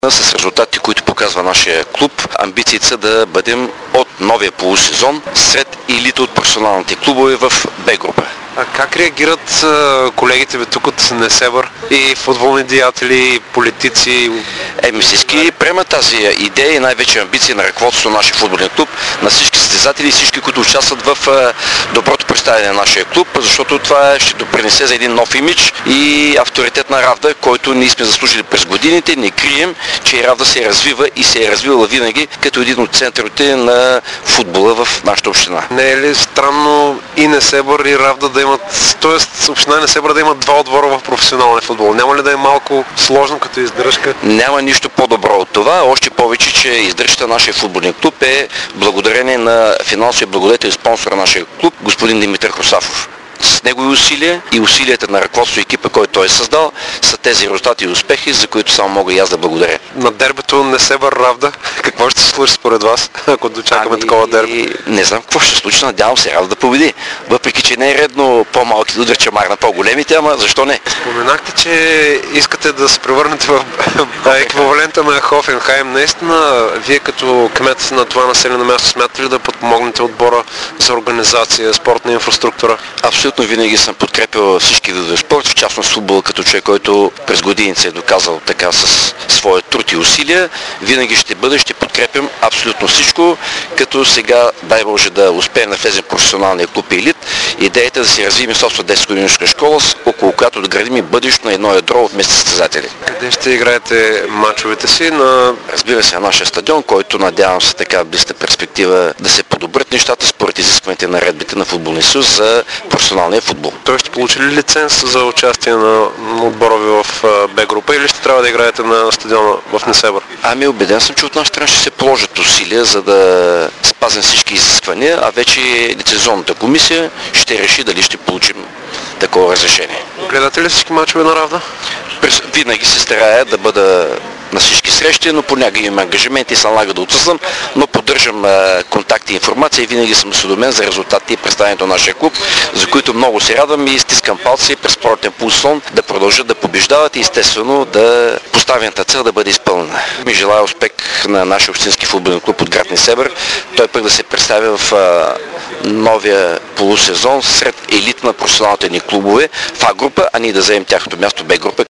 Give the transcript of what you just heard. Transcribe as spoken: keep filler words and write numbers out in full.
С резултатите, които показва нашия клуб, амбициите са да бъдем от новия полусезон сред елита от професионалните клубове в Б група. А как реагират колегите ви тук от Несебър и футболни деятели, и политици? Еми всички приемат тази идея и най-вече амбиции на ръководството на нашия футболен клуб, на всички състезатели и всички, които участват в доброто представяне на нашия клуб, защото това ще допринесе за един нов имидж и авторитет на Равда, който ние сме заслужили през годините. Не крием, че Равда се развива и се е развила винаги като един от центровете на футбола в нашата община. Не е ли странно и Несебър и Равда да имат, т.е. община Несебър да имат два отбора в професионалния футбол? Няма ли да е малко сложно като издръжка? Няма нищо по-добро от това, още повече, че издръжката на нашия футболен клуб е благодарение на финансовия благодетел и спонсор на нашия клуб, господин Димитър Хосафов. С негови усилия и усилията на ръководство и екипа, който той е създал, са тези резултати и успехи, за които само мога и аз да благодаря. На дербито Несебър Равда, какво ще се случи според вас, ако дочакаме ами, такова дерби? Не знам какво ще се случи, надявам се Равда да победи. Въпреки, че не е редно по-малки да удрят чамар на по-големите, ама защо не? Споменахте, че искате да се превърнете в еквивалента на Хофенхайм. Наистина, вие като кмет на това населено място смятате ли да подпомогнете отбора за организация, спортна инфраструктура? Абсолютно винаги съм подкрепил всички видове спорт, в частност футбол, като човек, който през години се е доказал така с своя труд и усилия. Винаги ще бъде, ще подкрепям абсолютно всичко, като сега, дай Боже, да успеем да влезем в професионалния клуб Елит. Идеята е да си развием собствена десет годишна школа, около която да градим и бъдещето на едно ядро от местни състезатели. Къде ще играете мачовете си? На... Разбира се, на нашия стадион, който надявам се така близка перспектива да се подобрят нещата според изискването на наредбите на Футболния съюз за професионалния футбол. Той ще получи ли лиценз за участие на отбора ви в Б група или ще трябва да играете на стадиона в Несебър? Ами убеден съм, че от наша страна ще се положат усилия, за да спазим всички изисквания, а вече лицензионната комисия ще реши дали ще получим такова разрешение. Гледате ли всички мачове на Равда? През, винаги се старая да бъда на всички срещи, но понякога имам ангажименти и се налага да отсъствам, но поддържам а, контакти и информация и винаги съм осведомен за резултатите и представянето на нашия клуб, за които много се радвам и стискам палци през спортен пулсон да продължат да побеждават и естествено да поставената цел да бъде изпълнена. Ми желая успех на нашия общински футболен клуб от град Несебър. Той пък да се представя в а, новия полусезон сред елит на професионалните ни клубове в А група, а ние да вземем тяхното място в Б група.